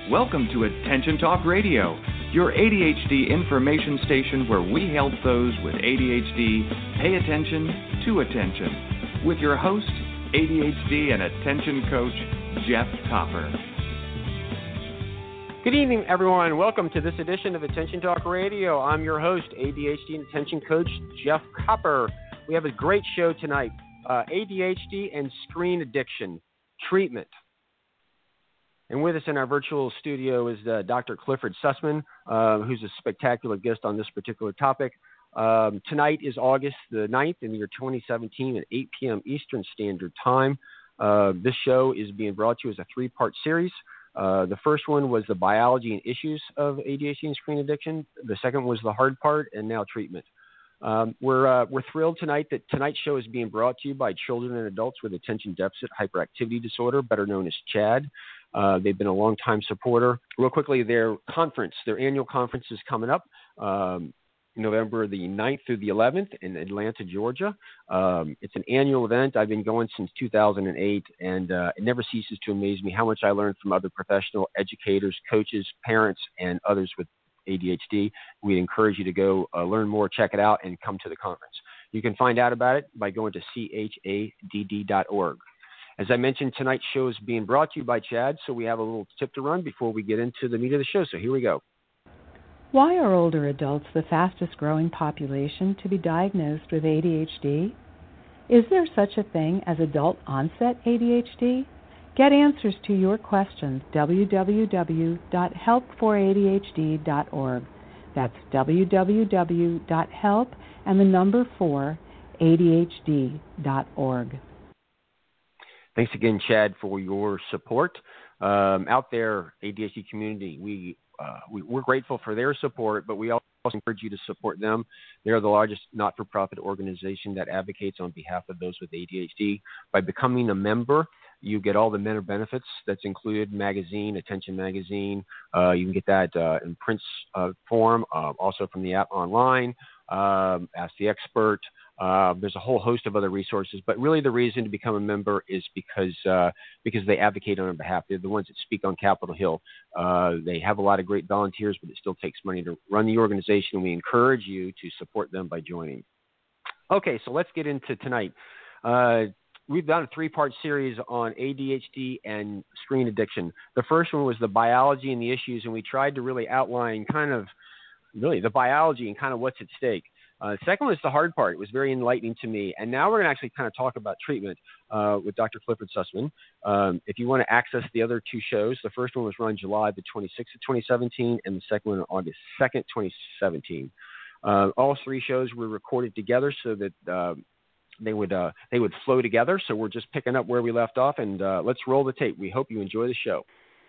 Welcome to Attention Talk Radio, your ADHD information station where we help those with ADHD pay attention to attention. With your host, ADHD and attention coach, Jeff Copper. Good evening, everyone. Welcome to this edition of Attention Talk Radio. I'm your host, ADHD and attention coach, Jeff Copper. We have a great show tonight, ADHD and screen addiction treatment. And with us in our virtual studio is Dr. Clifford Sussman, who's a spectacular guest on this particular topic. Tonight is August the 9th in the year 2017 at 8 p.m. Eastern Standard Time. This show is being brought to you as a three-part series. The first one was the biology and issues of ADHD and screen addiction. The second was the hard part, and now treatment. We're thrilled tonight that tonight's show is being brought to you by children and adults with attention deficit hyperactivity disorder, better known as CHADD. They've been a long-time supporter. Real quickly, their annual conference is coming up November the 9th through the 11th in Atlanta, Georgia. It's an annual event. I've been going since 2008, and it never ceases to amaze me how much I learn from other professional educators, coaches, parents, and others with ADHD. We'd encourage you to go learn more, check it out, and come to the conference. You can find out about it by going to chadd.org. As I mentioned, tonight's show is being brought to you by CHADD, so we have a little tip to run before we get into the meat of the show. So here we go. Why are older adults the fastest growing population to be diagnosed with ADHD? Is there such a thing as adult onset ADHD? Get answers to your questions, www.help4adhd.org. That's www.help and the number 4adhd.org. Thanks again, CHADD, for your support. Out there, ADHD community, we're grateful for their support, but we also encourage you to support them. They're the largest not-for-profit organization that advocates on behalf of those with ADHD. By becoming a member, you get all the member benefits that's included, magazine, Attention Magazine. You can get that in print form, also from the app online, Ask the Expert. There's a whole host of other resources, but really the reason to become a member is because they advocate on our behalf. They're the ones that speak on Capitol Hill. They have a lot of great volunteers, but it still takes money to run the organization. We encourage you to support them by joining. Okay, so let's get into tonight. We've done a three-part series on ADHD and screen addiction. The first one was the biology and the issues, and we tried to really outline kind of really the biology and kind of what's at stake. The second one is the hard part. It was very enlightening to me. And now we're going to actually kind of talk about treatment with Dr. Clifford Sussman. If you want to access the other two shows, the first one was run July the 26th of 2017, and the second one on August 2nd, 2017. All three shows were recorded together so that they would flow together. So we're just picking up where we left off, and let's roll the tape. We hope you enjoy the show.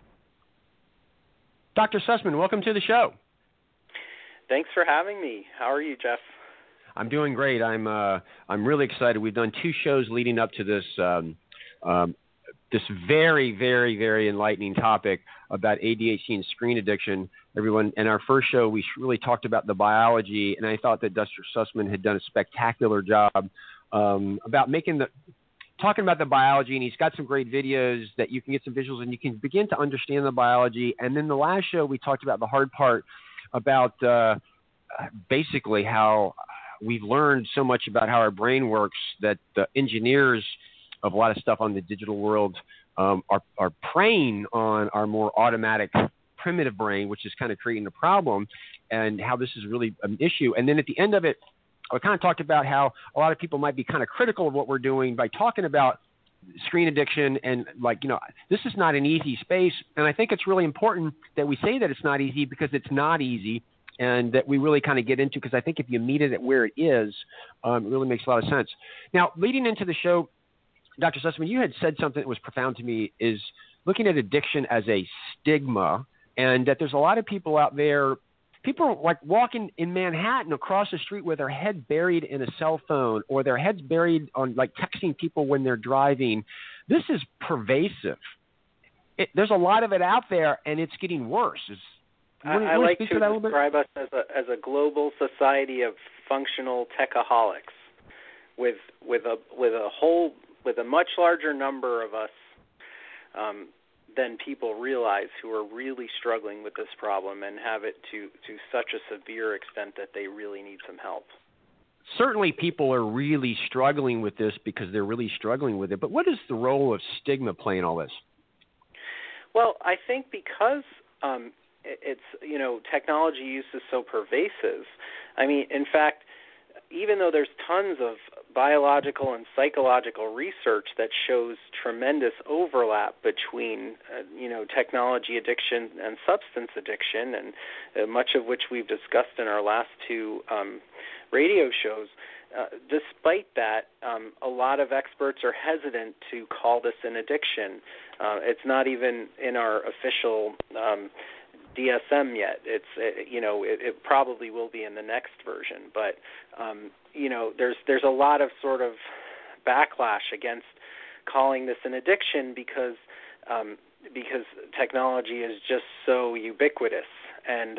Dr. Sussman, welcome to the show. Thanks for having me. How are you, Jeff? I'm doing great. I'm really excited. We've done two shows leading up to this this very, very, very enlightening topic about ADHD and screen addiction. Everyone, in our first show, we really talked about the biology, and I thought that Dr. Sussman had done a spectacular job about talking about the biology, and he's got some great videos that you can get some visuals, and you can begin to understand the biology. And then the last show, we talked about the hard part, about basically how we've learned so much about how our brain works that the engineers of a lot of stuff on the digital world are preying on our more automatic, primitive brain, which is kind of creating a problem, and how this is really an issue. And then at the end of it, I kind of talked about how a lot of people might be kind of critical of what we're doing by talking about screen addiction, and this is not an easy space. And I think it's really important that we say that it's not easy, because it's not easy, and that we really kind of get into, because I think if you meet it at where it is, it really makes a lot of sense. Now, leading into the show, Dr. Sussman, you had said something that was profound to me, is looking at addiction as a stigma, and that there's a lot of people out there. People are like walking in Manhattan across the street with their head buried in a cell phone, or their heads buried on like texting people when they're driving. This is pervasive. There's a lot of it out there, and it's getting worse. I like to describe us as a global society of functional techaholics, with a much larger number of us than people realize who are really struggling with this problem and have it to such a severe extent that they really need some help. Certainly people are really struggling with this because they're really struggling with it. But what is the role of stigma play in all this? Well, I think because it's, technology use is so pervasive. I mean, in fact, even though there's tons of biological and psychological research that shows tremendous overlap between, technology addiction and substance addiction, and much of which we've discussed in our last two radio shows, despite that, a lot of experts are hesitant to call this an addiction. It's not even in our official DSM yet. It probably will be in the next version, but there's a lot of sort of backlash against calling this an addiction because technology is just so ubiquitous. And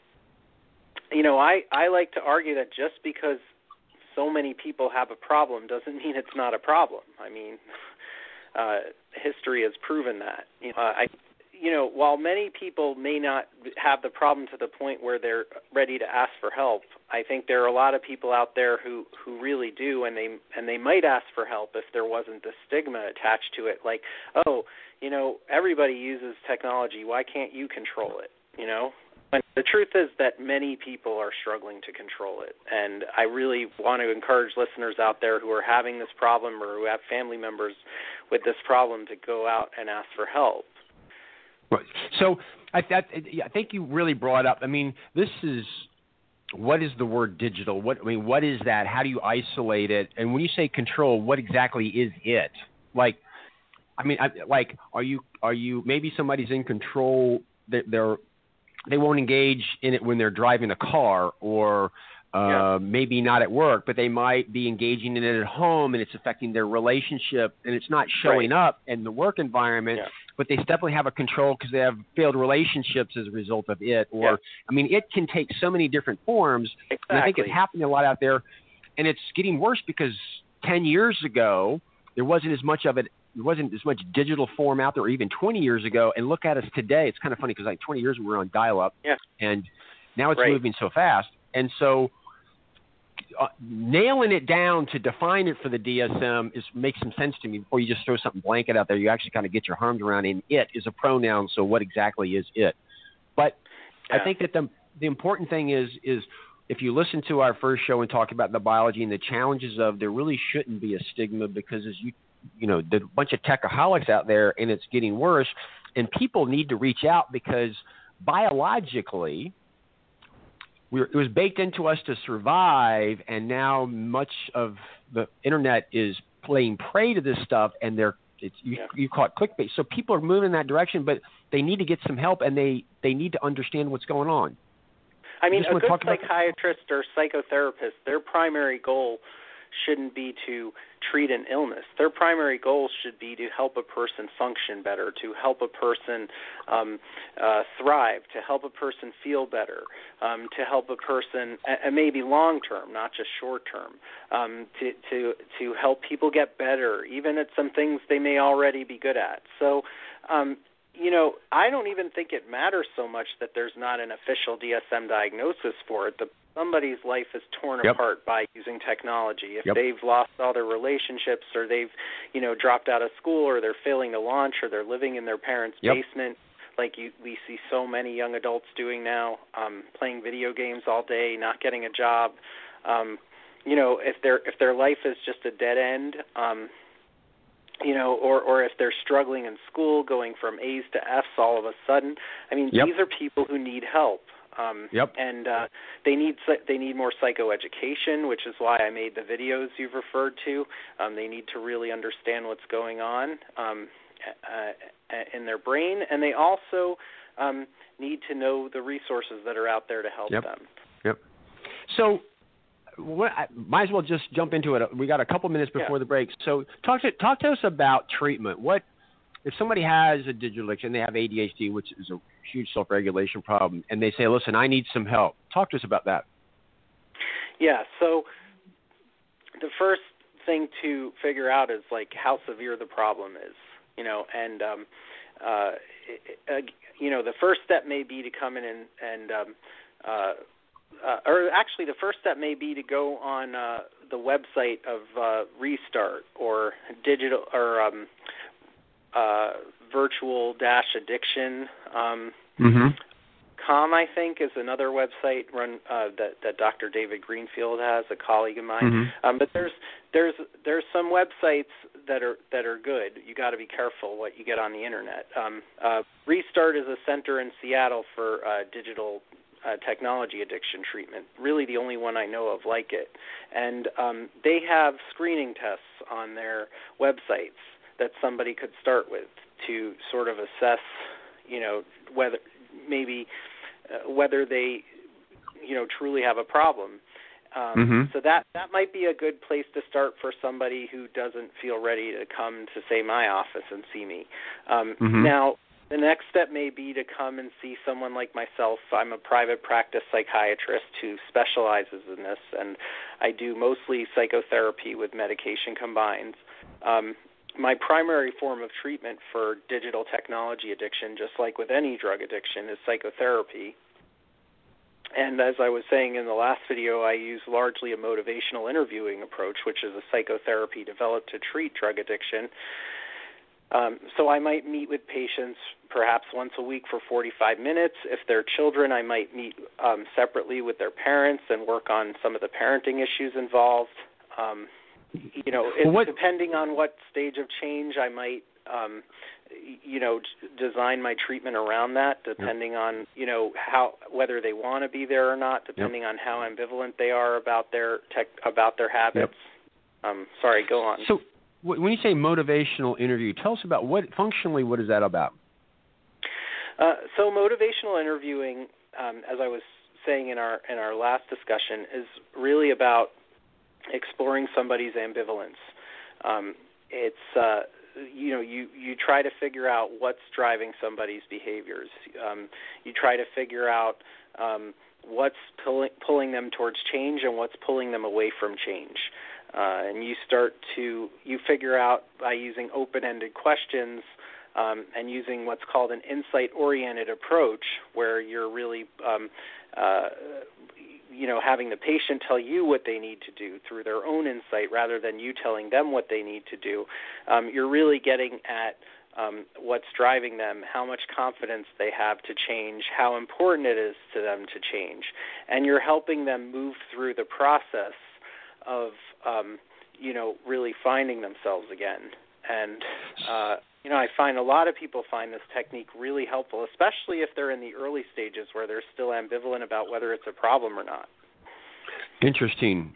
I like to argue that just because so many people have a problem doesn't mean it's not a problem. I mean, history has proven that. While many people may not have the problem to the point where they're ready to ask for help, I think there are a lot of people out there who really do, and they might ask for help if there wasn't the stigma attached to it, like, everybody uses technology, why can't you control it, And the truth is that many people are struggling to control it, and I really want to encourage listeners out there who are having this problem or who have family members with this problem to go out and ask for help. Right. So I think you really brought up. I mean, this is what is the word digital? What is that? How do you isolate it? And when you say control, what exactly is it? Are you maybe somebody's in control that they won't engage in it when they're driving a car or maybe not at work, but they might be engaging in it at home and it's affecting their relationship and it's not showing up in the work environment, but they definitely have a control because they have failed relationships as a result of it. Or, it can take so many different forms. Exactly. And I think it's happening a lot out there, and it's getting worse because 10 years ago, there wasn't as much of it. There wasn't as much digital form out there, or even 20 years ago. And look at us today. It's kind of funny because 20 years ago we were on dial-up, and now it's moving so fast. And so nailing it down to define it for the DSM makes some sense to me before you just throw something blanket out there. You actually kind of get your arms around it. And it is a pronoun, so what exactly is it? But I think that the important thing is if you listen to our first show and talk about the biology and the challenges of, there really shouldn't be a stigma because there's a bunch of techaholics out there and it's getting worse, and people need to reach out because biologically it was baked into us to survive, and now much of the internet is playing prey to this stuff, and you call it clickbait. So people are moving in that direction, but they need to get some help, and they need to understand what's going on. I mean, a good psychiatrist or psychotherapist, their primary goal shouldn't be to treat an illness. Their primary goal should be to help a person function better, to help a person thrive, to help a person feel better, to help a person, and maybe long-term, not just short-term, to help people get better, even at some things they may already be good at. So, I don't even think it matters so much that there's not an official DSM diagnosis for it. Somebody's life is torn apart by using technology. If they've lost all their relationships, or they've, dropped out of school, or they're failing to launch, or they're living in their parents' basement, like we see so many young adults doing now, playing video games all day, not getting a job. If their life is just a dead end, or if they're struggling in school, going from A's to F's all of a sudden. I mean, these are people who need help. And they need more psychoeducation, which is why I made the videos you've referred to. They need to really understand what's going on in their brain, and they also need to know the resources that are out there to help them. So I might as well just jump into it. We got a couple minutes before the break. So talk to us about treatment. What if somebody has a digital addiction, they have ADHD, which is a huge self-regulation problem, and they say, listen, I need some help. Talk to us about that. Yeah, so the first thing to figure out is, how severe the problem is. and the first step may be to come in or actually the first step may be to go on the website of Restart or digital or virtual-addiction. I think is another website run that Dr. David Greenfield has, a colleague of mine. But there's some websites that are good. You got to be careful what you get on the internet. Restart is a center in Seattle for digital technology addiction treatment. Really, the only one I know of like it. And they have screening tests on their websites that somebody could start with to sort of assess, whether they, truly have a problem. So that might be a good place to start for somebody who doesn't feel ready to come to, say, my office and see me. Now, the next step may be to come and see someone like myself. I'm a private practice psychiatrist who specializes in this, and I do mostly psychotherapy with medication combined. My primary form of treatment for digital technology addiction, just like with any drug addiction, is psychotherapy. And as I was saying in the last video, I use largely a motivational interviewing approach, which is a psychotherapy developed to treat drug addiction. So I might meet with patients perhaps once a week for 45 minutes. If they're children, I might meet separately with their parents and work on some of the parenting issues involved. Depending on what stage of change, I might, design my treatment around that, depending on, whether they want to be there or not, depending on how ambivalent they are about their habits. Sorry, go on. So when you say motivational interview, tell us about what is that about? So motivational interviewing, as I was saying in our last discussion, is really about exploring somebody's ambivalence. It's you try to figure out what's driving somebody's behaviors. You try to figure out what's pulling them towards change and what's pulling them away from change. And you figure out by using open-ended questions and using what's called an insight-oriented approach, where you're really having the patient tell you what they need to do through their own insight rather than you telling them what they need to do. You're really getting at what's driving them, how much confidence they have to change, how important it is to them to change. And you're helping them move through the process of, really finding themselves again. And, I find a lot of people find this technique really helpful, especially if they're in the early stages where they're still ambivalent about whether it's a problem or not. Interesting.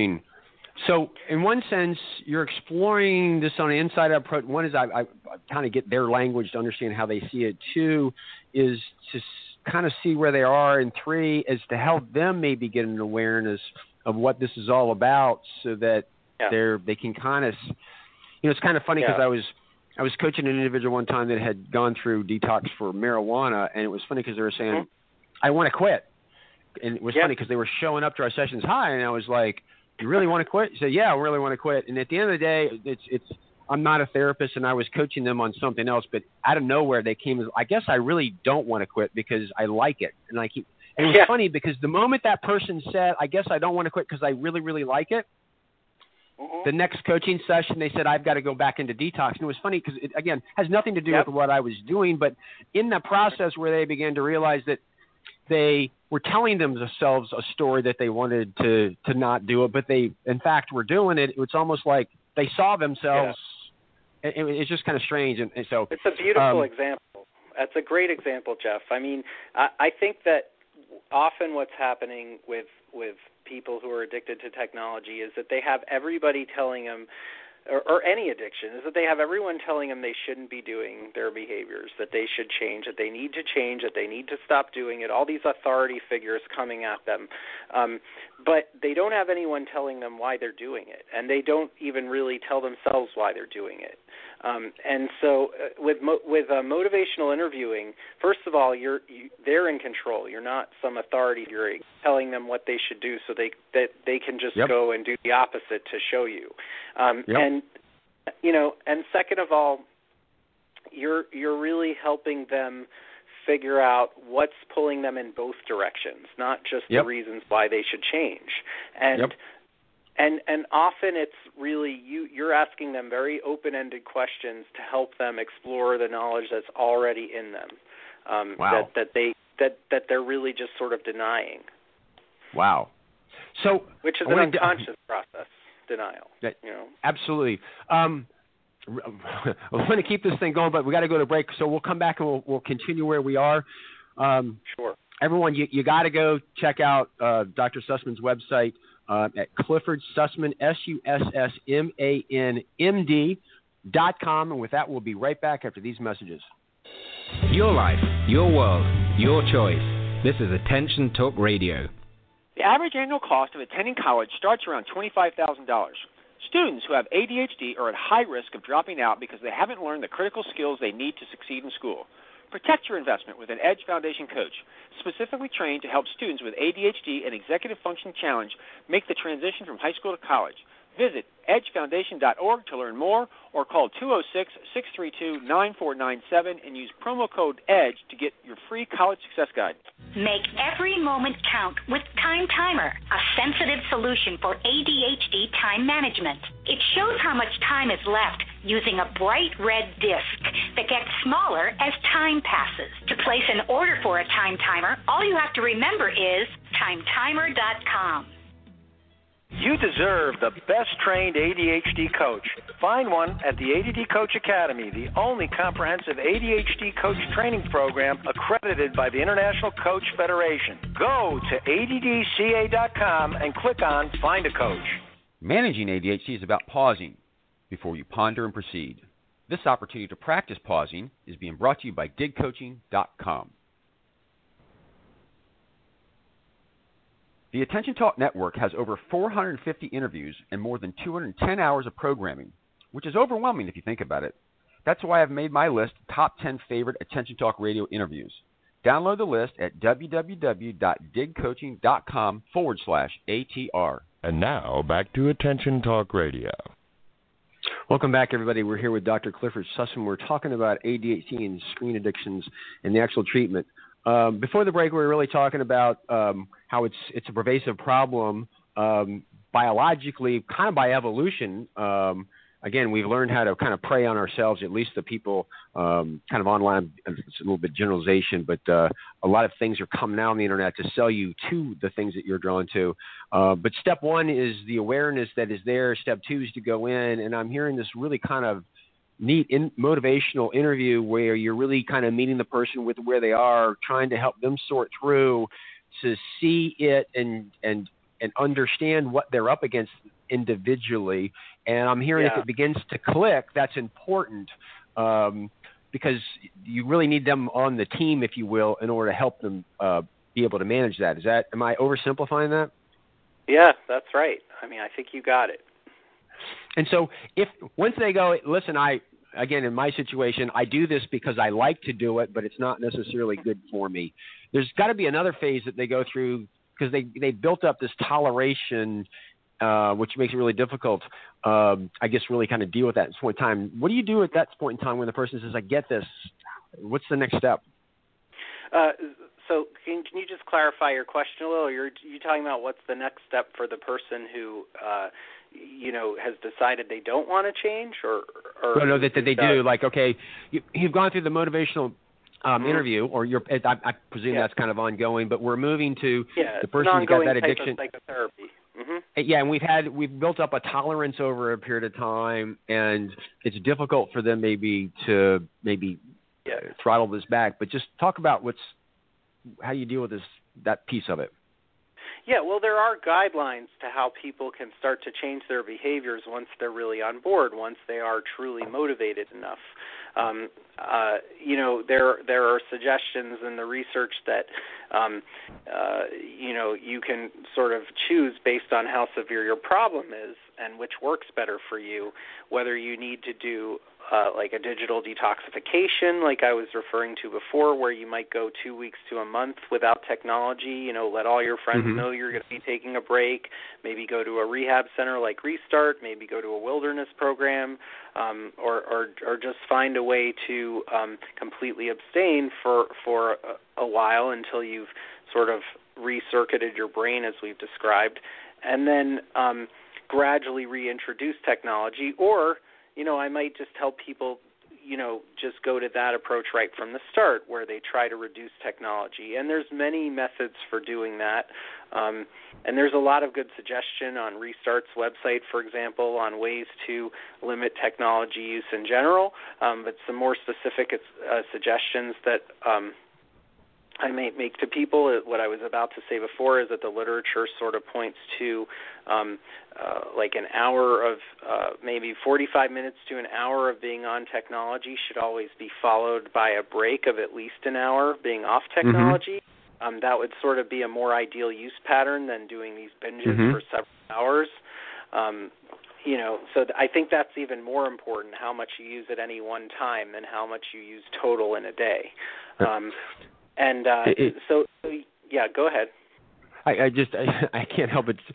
So in one sense, you're exploring this on an inside approach. One is I kind of get their language to understand how they see it. Two is to kind of see where they are. And three is to help them maybe get an awareness of what this is all about so that they can kind of, it's kind of funny because I was coaching an individual one time that had gone through detox for marijuana, and it was funny because they were saying, I want to quit. And it was funny because they were showing up to our sessions high, and I was like, you really want to quit? He said, yeah, I really want to quit. And at the end of the day, I'm not a therapist, and I was coaching them on something else, but out of nowhere they came as, I guess I really don't want to quit because I like it. And it was funny because the moment that person said, I guess I don't want to quit because I really, really like it, the next coaching session, they said, I've got to go back into detox. And it was funny because it, again, has nothing to do with what I was doing. But in the process where they began to realize that they were telling themselves a story that they wanted to not do it, but they, in fact, were doing it. It's almost like they saw themselves. It's just kind of strange. And so it's a beautiful example. That's a great example, Jeff. I mean, I think that often what's happening with people who are addicted to technology is that they have everybody telling them, or any addiction, is that they have everyone telling them they shouldn't be doing their behaviors, that they should change, that they need to change, that they need to stop doing it, all these authority figures coming at them. But they don't have anyone telling them why they're doing it, and they don't even really tell themselves why they're doing it. And so with motivational interviewing, first of all, they're in control. You're not some authority figure telling them what they should do so that they can just go and do the opposite to show you. And, and second of all, you're really helping them figure out what's pulling them in both directions, not just the reasons why they should change. And and often it's really you're asking them very open-ended questions to help them explore the knowledge that's already in them. That they're really just sort of denying. Wow. So which is an unconscious process, denial. Absolutely. I want to keep this thing going, but we got to go to break. So we'll come back and we'll continue where we are. Sure. Everyone, you got to go check out Dr. Sussman's website at Clifford Sussman, SUSSMANMD.com. And with that, we'll be right back after these messages. Your life, your world, your choice. This is Attention Talk Radio. The average annual cost of attending college starts around $25,000. Students who have ADHD are at high risk of dropping out because they haven't learned the critical skills they need to succeed in school. Protect your investment with an EDGE Foundation coach, specifically trained to help students with ADHD and executive function challenge make the transition from high school to college. Visit edgefoundation.org to learn more or call 206-632-9497 and use promo code EDGE to get your free college success guide. Make every moment count with Time Timer, a sensitive solution for ADHD time management. It shows how much time is left using a bright red disc that gets smaller as time passes. To place an order for a Time Timer, all you have to remember is timetimer.com. You deserve the best-trained ADHD coach. Find one at the ADD Coach Academy, the only comprehensive ADHD coach training program accredited by the International Coach Federation. Go to addca.com and click on Find a Coach. Managing ADHD is about pausing before you ponder and proceed. This opportunity to practice pausing is being brought to you by digcoaching.com. The Attention Talk Network has over 450 interviews and more than 210 hours of programming, which is overwhelming if you think about it. That's why I've made my list top 10 favorite Attention Talk radio interviews. Download the list at www.digcoaching.com/ATR. And now, back to Attention Talk Radio. Welcome back, everybody. We're here with Dr. Clifford Sussman. We're talking about ADHD and screen addictions and the actual treatment. Before the break, we were really talking about how it's a pervasive problem biologically, kind of by evolution. Again, we've learned how to kind of prey on ourselves, at least the people kind of online. It's a little bit generalization, but a lot of things are coming out on the internet to sell you to the things that you're drawn to. But step one is the awareness that is there. Step two is to go in, and I'm hearing this really kind of neat motivational interview where you're really kind of meeting the person with where they are, trying to help them sort through to see it and understand what they're up against individually. And I'm hearing if it begins to click, that's important because you really need them on the team, if you will, in order to help them be able to manage that. Am I oversimplifying that? Yeah, that's right. I mean, I think you got it. And so once they go, listen, again, in my situation, I do this because I like to do it, but it's not necessarily good for me. There's got to be another phase that they go through because they built up this toleration, which makes it really difficult, I guess, really kind of deal with that at this point in time. What do you do at that point in time when the person says, I get this? What's the next step? So can you just clarify your question a little? You're talking about what's the next step for the person who has decided they don't want to change, or no, that they do. Like, okay, you've gone through the motivational interview, or I presume that's kind of ongoing, but we're moving to the person who got that addiction. Type of psychotherapy. Mm-hmm. Yeah, and we've built up a tolerance over a period of time, and it's difficult for them maybe to throttle this back. But just talk about how you deal with that piece of it. Yeah, well, there are guidelines to how people can start to change their behaviors once they're really on board, once they are truly motivated enough. There are suggestions in the research that, you can sort of choose based on how severe your problem is and which works better for you, whether you need to do like a digital detoxification, like I was referring to before, where you might go 2 weeks to a month without technology. Let all your friends know you're going to be taking a break. Maybe go to a rehab center like Restart. Maybe go to a wilderness program, or just find a way to completely abstain for a while until you've sort of recircuited your brain, as we've described, and then gradually reintroduce technology. Or I might just tell people, just go to that approach right from the start, where they try to reduce technology. And there's many methods for doing that. And there's a lot of good suggestion on Restart's website, for example, on ways to limit technology use in general. But some more specific suggestions that I may make to people, what I was about to say before, is that the literature sort of points to like an hour of maybe 45 minutes to an hour of being on technology should always be followed by a break of at least an hour being off technology. That would sort of be a more ideal use pattern than doing these binges for several hours. So I think that's even more important, how much you use at any one time than how much you use total in a day. So go ahead. I can't help it.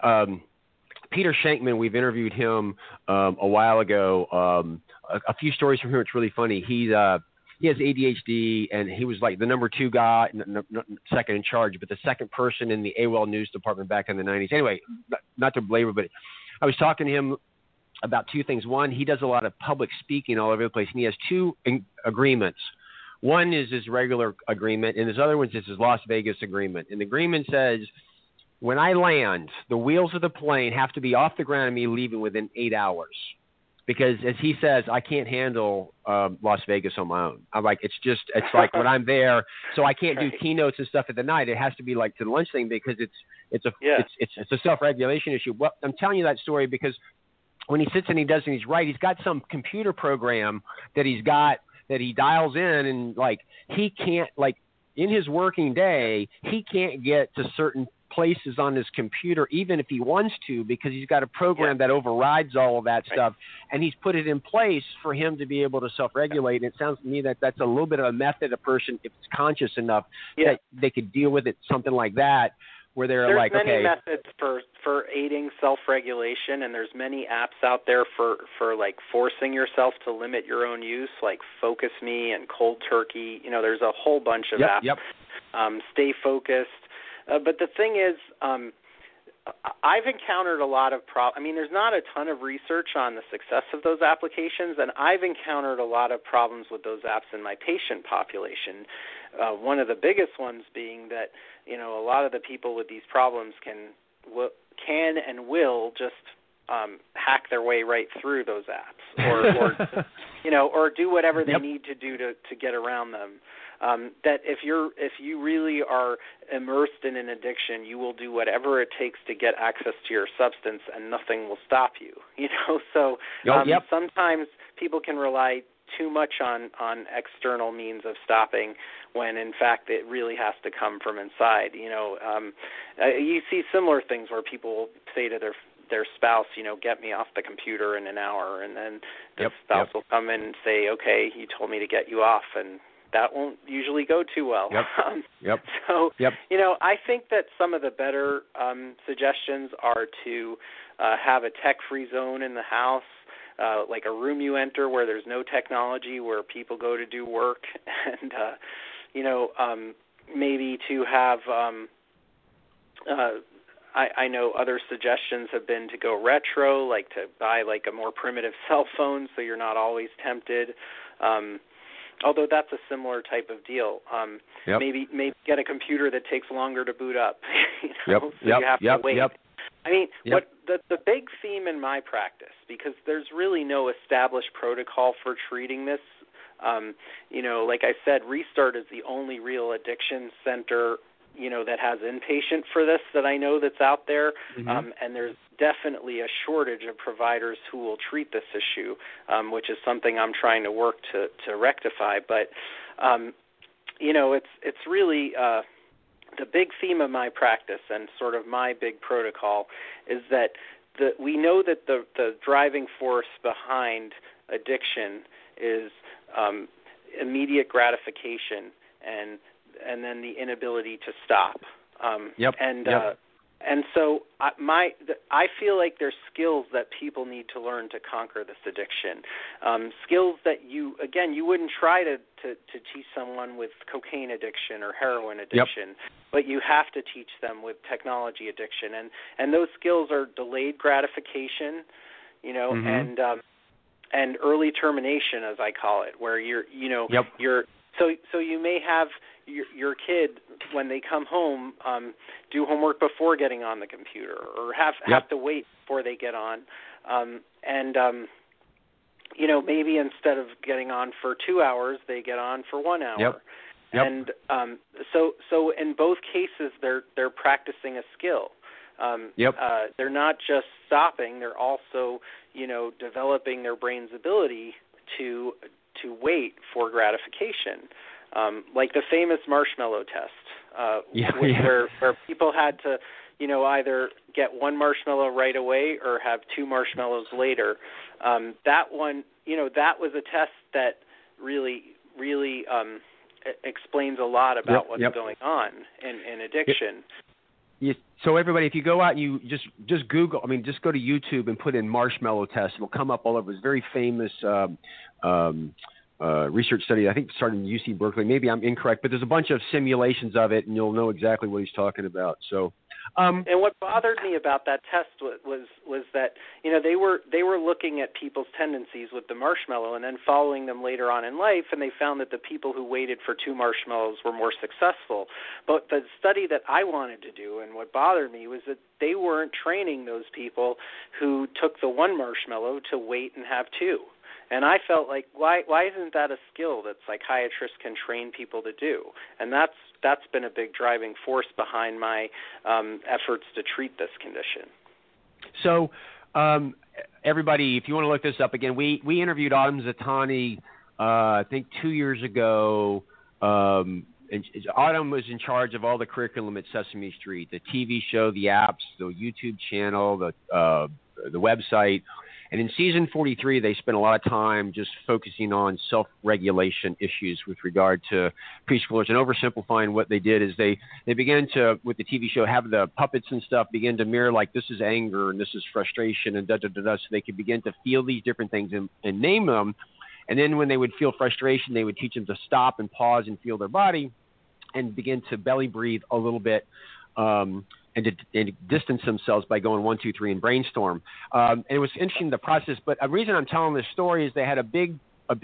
Peter Shankman, we've interviewed him a while ago. A few stories from him. It's really funny. He has ADHD, and he was like the number 2 guy, second in charge, but the second person in the AWOL news department back in the 90s. Anyway, not to belabor, but I was talking to him about 2 things. One, he does a lot of public speaking all over the place, and he has 2 agreements. One is his regular agreement, and his other one is his Las Vegas agreement. And the agreement says, when I land, the wheels of the plane have to be off the ground and me leaving within 8 hours. Because, as he says, I can't handle Las Vegas on my own. It's like when I'm there, so I can't do keynotes and stuff at the night. It has to be like to the lunch thing, because it's a self-regulation issue. Well, I'm telling you that story because when he sits and he does and he's right, he's got some computer program that he's got that he dials in, and he can't, in his working day, he can't get to certain places on his computer, even if he wants to, because he's got a program that overrides all of that stuff, and he's put it in place for him to be able to self-regulate. And it sounds to me that that's a little bit of a method a person, if it's conscious enough, that they could deal with it, something like that, where there's many methods for aiding self-regulation, and there's many apps out there for forcing yourself to limit your own use, like Focus Me and Cold Turkey. There's a whole bunch of apps. Stay Focused. But the thing is, I've encountered a lot of problems. I mean, there's not a ton of research on the success of those applications, and I've encountered a lot of problems with those apps in my patient population. One of the biggest ones being that, a lot of the people with these problems can and will just hack their way right through those apps, or do whatever they need to do to get around them. That if you really are immersed in an addiction, you will do whatever it takes to get access to your substance, and nothing will stop you. So sometimes people can rely too much on external means of stopping, when in fact it really has to come from inside. You see similar things where people say to their spouse, get me off the computer in an hour, and then the spouse will come in and say, okay, you told me to get you off, and that won't usually go too well. So, I think that some of the better suggestions are to have a tech-free zone in the house, like a room you enter where there's no technology, where people go to do work, and, maybe to have I know other suggestions have been to go retro, like to buy a more primitive cell phone so you're not always tempted. Although that's a similar type of deal. Maybe get a computer that takes longer to boot up. So you have to wait. I mean, what the big theme in my practice, because there's really no established protocol for treating this. Like I said, Restart is the only real addiction center that has inpatient for this that I know that's out there, and there's definitely a shortage of providers who will treat this issue, which is something I'm trying to work to rectify. But it's really the big theme of my practice, and sort of my big protocol, is that we know that the driving force behind addiction is immediate gratification and then the inability to stop. And so I feel like there's skills that people need to learn to conquer this addiction. Skills that you wouldn't try to teach someone with cocaine addiction or heroin addiction, but you have to teach them with technology addiction. And those skills are delayed gratification, and early termination, as I call it, where you're so you may have your kid, when they come home, do homework before getting on the computer, or have to wait before they get on, maybe instead of getting on for 2 hours, they get on for 1 hour. And so in both cases, they're practicing a skill. They're not just stopping; they're also developing their brain's ability to wait for gratification. Like the famous marshmallow test, where people had to, either get one marshmallow right away or have two marshmallows later. That one, that was a test that really explains a lot about what's going on in addiction. So everybody, if you go out and you just Google, just go to YouTube and put in marshmallow test, it'll come up all over. It's a very famous research study. I think it started in UC Berkeley. Maybe I'm incorrect, but there's a bunch of simulations of it, and you'll know exactly what he's talking about. So, and what bothered me about that test was that they were looking at people's tendencies with the marshmallow and then following them later on in life, and they found that the people who waited for two marshmallows were more successful. But the study that I wanted to do, and what bothered me, was that they weren't training those people who took the one marshmallow to wait and have two. And I felt like, why isn't that a skill that psychiatrists can train people to do? And that's been a big driving force behind my efforts to treat this condition. So, everybody, if you want to look this up again, we interviewed Autumn Zatani, I think 2 years ago. And Autumn was in charge of all the curriculum at Sesame Street, the TV show, the apps, the YouTube channel, the website. And in season 43, they spent a lot of time just focusing on self-regulation issues with regard to preschoolers. And oversimplifying what they did is they began to, with the TV show, have the puppets and stuff begin to mirror, like, this is anger and this is frustration and da-da-da-da, so they could begin to feel these different things and name them. And then when they would feel frustration, they would teach them to stop and pause and feel their body and begin to belly breathe a little bit. And to distance themselves by going 1, 2, 3 and brainstorm. And it was interesting, the process. But a reason I'm telling this story is they had a big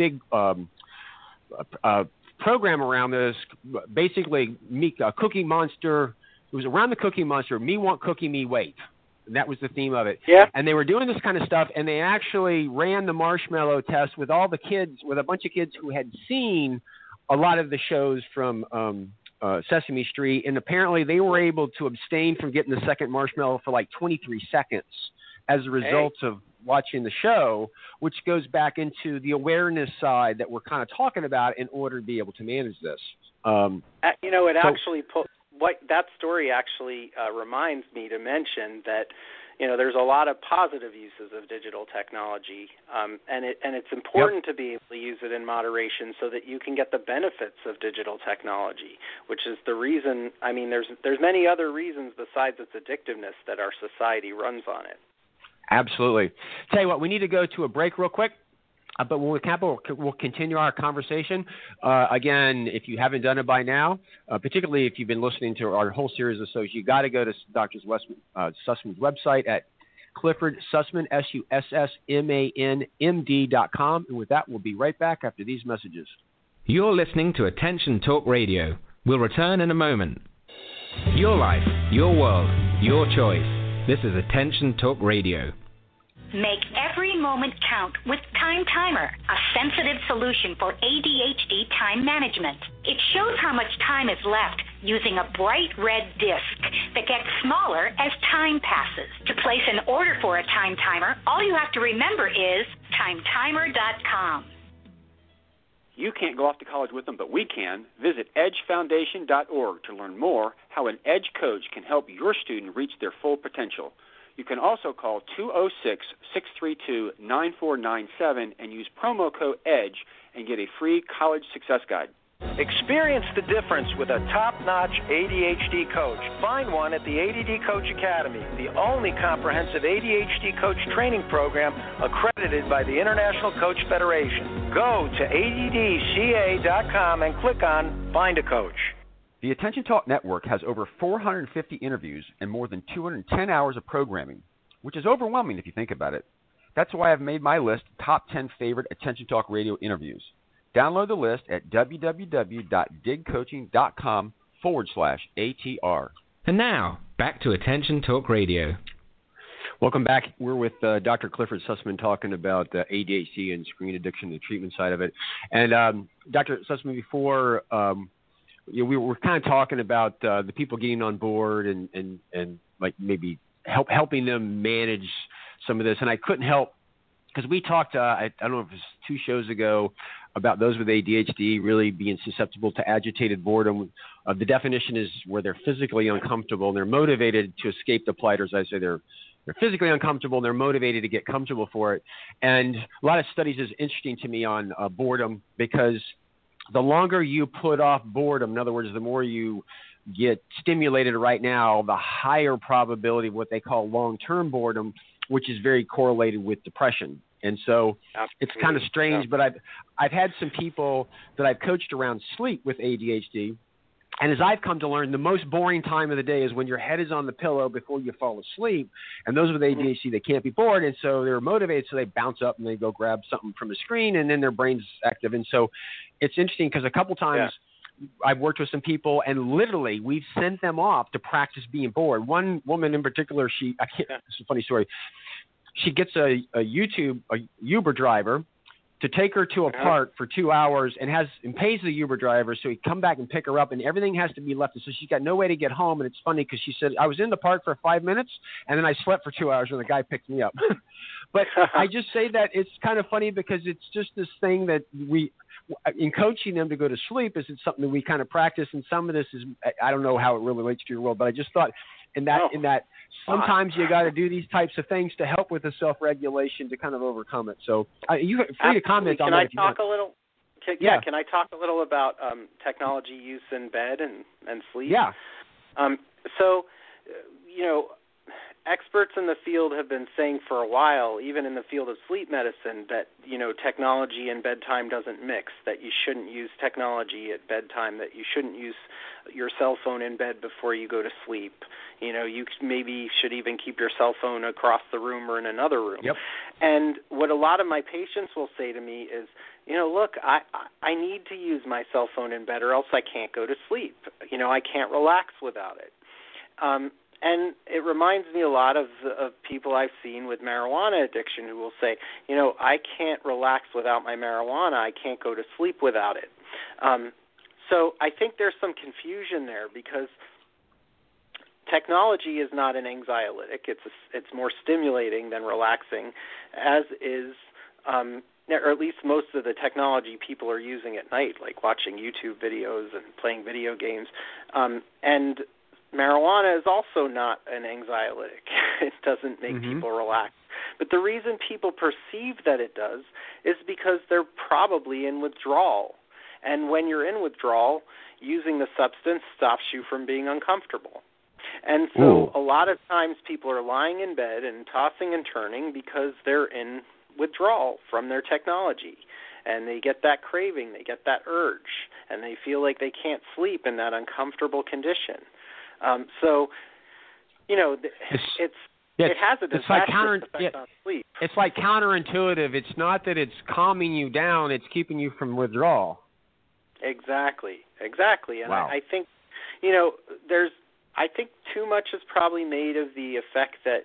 program around this. Basically, Cookie Monster. It was around the Cookie Monster. Me want cookie, me wait. And that was the theme of it. Yeah. And they were doing this kind of stuff, and they actually ran the marshmallow test with all the kids, with a bunch of kids who had seen a lot of the shows from Sesame Street, and apparently they were able to abstain from getting the second marshmallow for like 23 seconds as a result of watching the show, which goes back into the awareness side that we're kind of talking about in order to be able to manage this. That story actually reminds me to mention that there's a lot of positive uses of digital technology, and it's important to be able to use it in moderation so that you can get the benefits of digital technology, which is the reason. There's many other reasons besides its addictiveness that our society runs on it. Absolutely. Tell you what, we need to go to a break real quick. But when we come back, we'll continue our conversation. Again, if you haven't done it by now, particularly if you've been listening to our whole series of shows, you got to go to Dr. Sussman's website at Clifford Sussman, SUSSMANMD.com. And with that, we'll be right back after these messages. You're listening to Attention Talk Radio. We'll return in a moment. Your life, your world, your choice. This is Attention Talk Radio. Make every moment count with Time Timer, a sensitive solution for ADHD time management. It shows how much time is left using a bright red disc that gets smaller as time passes. To place an order for a Time Timer, all you have to remember is timetimer.com. You can't go off to college with them, but we can. Visit edgefoundation.org to learn more how an EDGE coach can help your student reach their full potential. You can also call 206-632-9497 and use promo code EDGE and get a free college success guide. Experience the difference with a top-notch ADHD coach. Find one at the ADD Coach Academy, the only comprehensive ADHD coach training program accredited by the International Coach Federation. Go to addca.com and click on Find a Coach. The Attention Talk Network has over 450 interviews and more than 210 hours of programming, which is overwhelming if you think about it. That's why I've made my list top 10 favorite Attention Talk Radio interviews. Download the list at www.digcoaching.com/ATR. And now, back to Attention Talk Radio. Welcome back. We're with Dr. Clifford Sussman talking about ADHD and screen addiction, the treatment side of it. And Dr. Sussman, before we were kind of talking about the people getting on board and like maybe helping them manage some of this. And I couldn't help, because we talked, I don't know if it was 2 shows ago, about those with ADHD really being susceptible to agitated boredom. The definition is where they're physically uncomfortable and they're motivated to escape the plight, or as I say, they're physically uncomfortable and they're motivated to get comfortable for it. And a lot of studies is interesting to me on boredom, because the longer you put off boredom, in other words, the more you get stimulated right now, the higher probability of what they call long-term boredom, which is very correlated with depression. And so It's kind of strange, but I've had some people that I've coached around sleep with ADHD, and as I've come to learn, the most boring time of the day is when your head is on the pillow before you fall asleep. And those with ADHD, they can't be bored, and so they're motivated, so they bounce up and they go grab something from the screen, and then their brain's active. And so it's interesting because a couple times I've worked with some people, and literally we've sent them off to practice being bored. One woman in particular, this is a funny story. She gets a Uber driver to take her to a park for 2 hours and pays the Uber driver so he come back and pick her up, and everything has to be left. And so she's got no way to get home. And it's funny because she said, I was in the park for 5 minutes and then I slept for 2 hours when the guy picked me up. But I just say that it's kind of funny because it's just this thing that in coaching them to go to sleep, is it's something that we kind of practice. And some of this is, I don't know how it really relates to your world, but I just thought in that sometimes you got to do these types of things to help with the self-regulation to kind of overcome it. So you're free to comment on that if you want. Can I talk a little about technology use in bed and sleep? Yeah. Experts in the field have been saying for a while, even in the field of sleep medicine, that, technology and bedtime doesn't mix, that you shouldn't use technology at bedtime, that you shouldn't use your cell phone in bed before you go to sleep. You maybe should even keep your cell phone across the room or in another room. Yep. And what a lot of my patients will say to me is, look, I need to use my cell phone in bed or else I can't go to sleep. I can't relax without it. And it reminds me a lot of people I've seen with marijuana addiction who will say, I can't relax without my marijuana. I can't go to sleep without it. So I think there's some confusion there because technology is not an anxiolytic. It's more stimulating than relaxing, as is, or at least most of the technology people are using at night, like watching YouTube videos and playing video games. And marijuana is also not an anxiolytic. It doesn't make people relax. But the reason people perceive that it does is because they're probably in withdrawal. And when you're in withdrawal, using the substance stops you from being uncomfortable. And so a lot of times people are lying in bed and tossing and turning because they're in withdrawal from their technology. And they get that craving, they get that urge, and they feel like they can't sleep in that uncomfortable condition. It has a disastrous effect on sleep. It's like counterintuitive. It's not that it's calming you down; it's keeping you from withdrawal. Exactly. And wow. I think, I think too much is probably made of the effect that,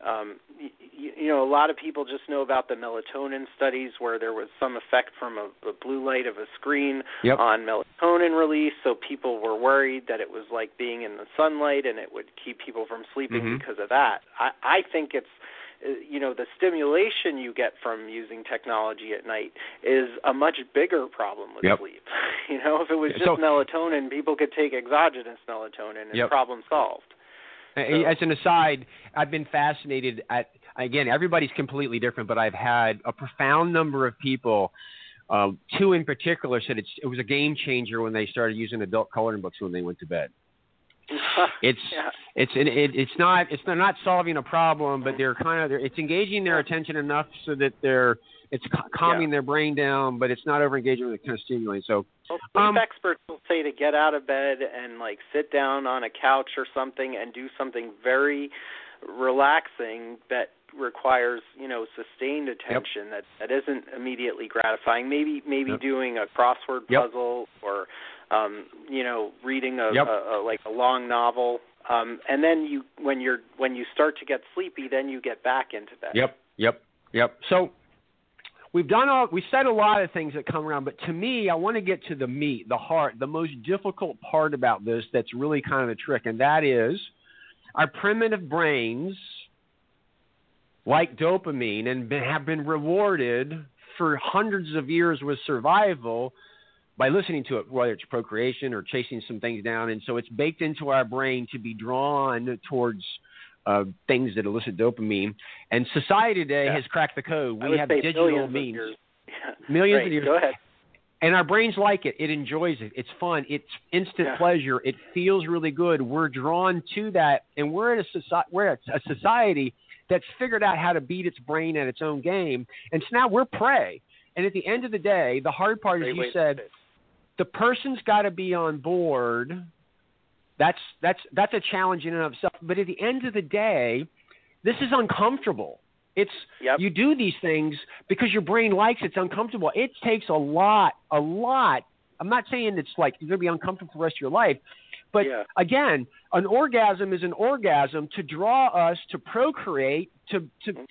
a lot of people just know about the melatonin studies where there was some effect from a blue light of a screen on melatonin release, so people were worried that it was like being in the sunlight and it would keep people from sleeping because of that. I think it's, the stimulation you get from using technology at night is a much bigger problem with sleep. If it was just melatonin, people could take exogenous melatonin and problem solved. As an aside, I've been fascinated at, again, everybody's completely different, but I've had a profound number of people, two in particular, said it was a game changer when they started using adult coloring books when they went to bed. It's not solving a problem, but it's engaging their attention enough so that it's calming their brain down, but it's not overengaging with the kind of stimulating. So, sleep experts will say to get out of bed and like sit down on a couch or something and do something very relaxing that requires, sustained attention that isn't immediately gratifying. Maybe doing a crossword puzzle or reading a long novel. And then when you start to get sleepy, then you get back into bed. Yep. So we said a lot of things that come around, but to me, I want to get to the meat, the heart, the most difficult part about this that's really kind of the trick, and that is our primitive brains like dopamine and have been rewarded for hundreds of years with survival by listening to it, whether it's procreation or chasing some things down. And so it's baked into our brain to be drawn towards things that elicit dopamine. And society today has cracked the code. We have digital means. Millions of years. Go ahead. And our brains like it. It enjoys it. It's fun. It's instant pleasure. It feels really good. We're drawn to that. And we're at a society that's figured out how to beat its brain at its own game. And so now we're prey. And at the end of the day, the hard part, as you said, the person's got to be on board. That's a challenge in and of itself. But at the end of the day, this is uncomfortable. You do these things because your brain likes it. It's uncomfortable. It takes a lot. I'm not saying it's like you're going to be uncomfortable for the rest of your life. But again, an orgasm is an orgasm to draw us to procreate, to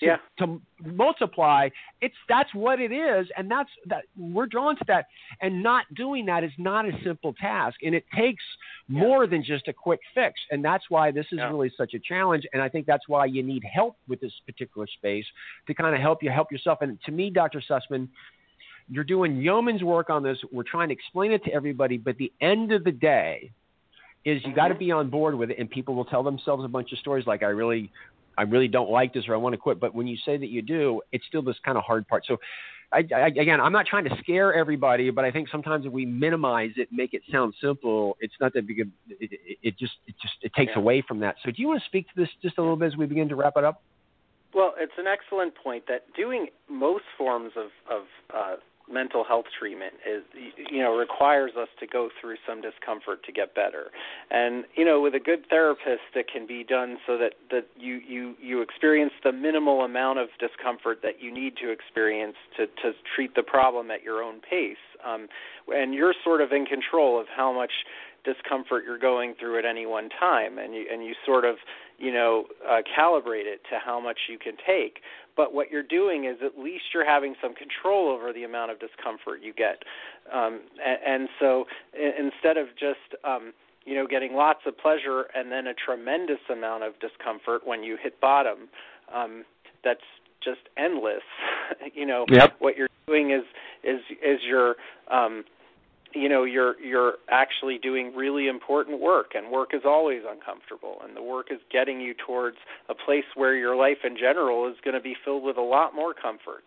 multiply. That's what it is, and that we're drawn to that. And not doing that is not a simple task, and it takes more than just a quick fix. And that's why this is really such a challenge. And I think that's why you need help with this particular space to kind of help yourself. And to me, Dr. Sussman, you're doing yeoman's work on this. We're trying to explain it to everybody, but at the end of the day, is you got to be on board with it, and people will tell themselves a bunch of stories like I really don't like this or I want to quit. But when you say that you do, it's still this kind of hard part. So again, I'm not trying to scare everybody, but I think sometimes if we minimize it, make it sound simple, it's not that big. It takes away from that. So do you want to speak to this just a little bit as we begin to wrap it up? Well, it's an excellent point that doing most forms of mental health treatment requires us to go through some discomfort to get better. And with a good therapist, it can be done so that you experience the minimal amount of discomfort that you need to experience to treat the problem at your own pace. And you're sort of in control of how much discomfort you're going through at any one time, and you sort of calibrate it to how much you can take. But what you're doing is at least you're having some control over the amount of discomfort you get. And so instead of just getting lots of pleasure and then a tremendous amount of discomfort when you hit bottom, that's just endless. What you're doing is you're you're actually doing really important work, and work is always uncomfortable, and the work is getting you towards a place where your life in general is going to be filled with a lot more comforts.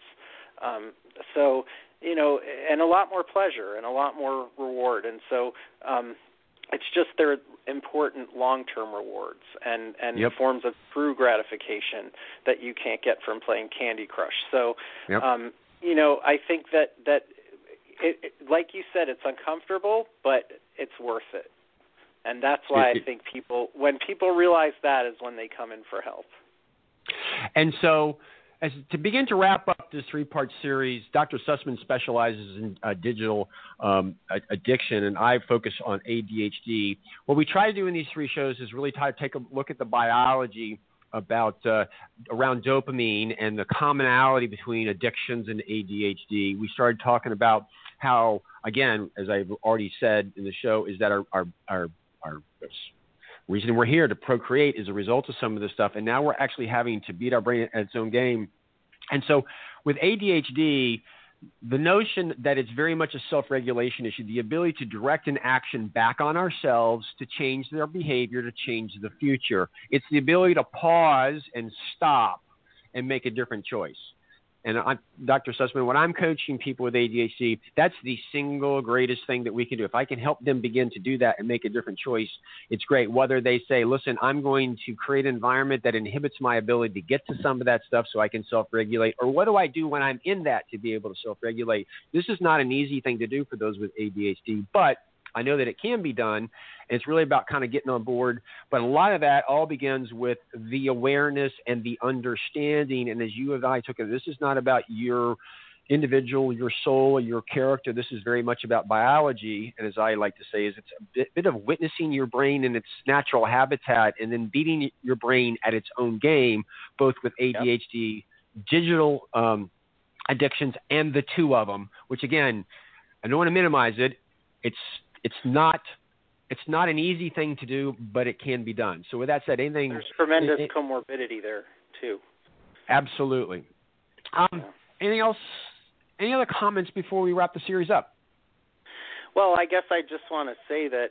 And a lot more pleasure and a lot more reward. And so it's just there are important long-term rewards and forms of true gratification that you can't get from playing Candy Crush. So, I think that it, like you said, it's uncomfortable, but it's worth it. And that's why I think when people realize that is when they come in for help. And so, to begin to wrap up this 3-part series, Dr. Sussman specializes in digital addiction, and I focus on ADHD. What we try to do in these 3 shows is really try to take a look at the biology about around dopamine and the commonality between addictions and ADHD. We started talking about how, again, as I've already said in the show, is that our reason we're here to procreate is a result of some of this stuff, and now we're actually having to beat our brain at its own game. And so with ADHD, the notion that it's very much a self-regulation issue, the ability to direct an action back on ourselves to change their behavior, to change the future. It's the ability to pause and stop and make a different choice. And Dr. Sussman, when I'm coaching people with ADHD, that's the single greatest thing that we can do. If I can help them begin to do that and make a different choice, it's great. Whether they say, listen, I'm going to create an environment that inhibits my ability to get to some of that stuff so I can self-regulate, or what do I do when I'm in that to be able to self-regulate? This is not an easy thing to do for those with ADHD, but I know that it can be done. It's really about kind of getting on board. But a lot of that all begins with the awareness and the understanding. And as you and I took it, this is not about your individual, your soul, your character. This is very much about biology. And as I like to say, is it's a bit of witnessing your brain in its natural habitat and then beating your brain at its own game, both with ADHD, digital addictions, and the two of them, which, again, I don't want to minimize it. It's not an easy thing to do, but it can be done. So with that said, there's tremendous comorbidity there too. Absolutely. Anything else? Any other comments before we wrap the series up? Well, I guess I just want to say that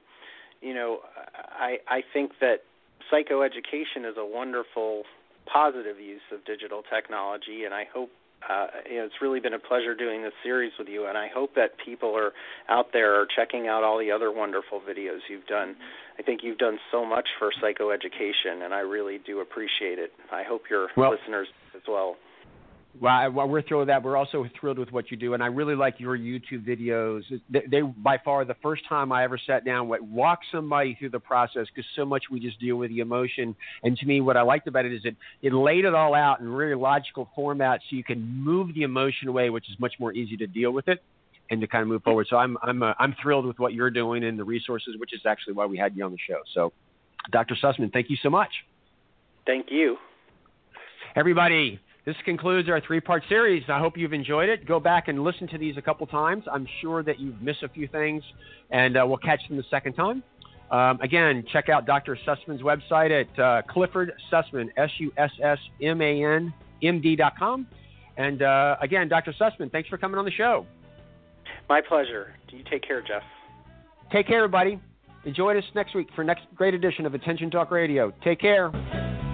I think that psychoeducation is a wonderful, positive use of digital technology, and I hope. It's really been a pleasure doing this series with you, and I hope that people are out there checking out all the other wonderful videos you've done. I think you've done so much for psychoeducation, and I really do appreciate it. I hope your listeners as well. Well, we're thrilled with that. We're also thrilled with what you do, and I really like your YouTube videos. They by far the first time I ever sat down, walk somebody through the process, because so much we just deal with the emotion. And to me, what I liked about it is it laid it all out in a really logical format, so you can move the emotion away, which is much more easy to deal with it and to kind of move forward. So I'm thrilled with what you're doing and the resources, which is actually why we had you on the show. So, Dr. Sussman, thank you so much. Thank you, everybody. This concludes our 3-part series. I hope you've enjoyed it. Go back and listen to these a couple times. I'm sure that you've missed a few things, and we'll catch them the second time. Again, check out Dr. Sussman's website at Clifford Sussman, SUSSMAN, MD.com. And again, Dr. Sussman, thanks for coming on the show. My pleasure. You take care, Jeff. Take care, everybody. Join us next week for next great edition of Attention Talk Radio. Take care.